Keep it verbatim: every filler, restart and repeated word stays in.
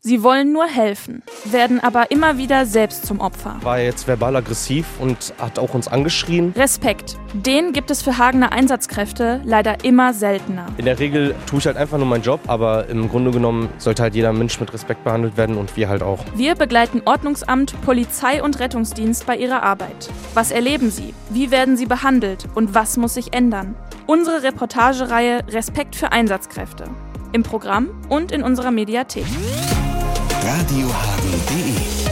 Sie wollen nur helfen, werden aber immer wieder selbst zum Opfer. War jetzt verbal aggressiv und hat auch uns angeschrien. Respekt, den gibt es für Hagener Einsatzkräfte leider immer seltener. In der Regel tue ich halt einfach nur meinen Job, aber im Grunde genommen sollte halt jeder Mensch mit Respekt behandelt werden und wir halt auch. Wir begleiten Ordnungsamt, Polizei und Rettungsdienst bei ihrer Arbeit. Was erleben sie? Wie werden sie behandelt? Und was muss sich ändern? Unsere Reportagereihe Respekt für Einsatzkräfte. Im Programm und in unserer Mediathek. radiohagen punkt de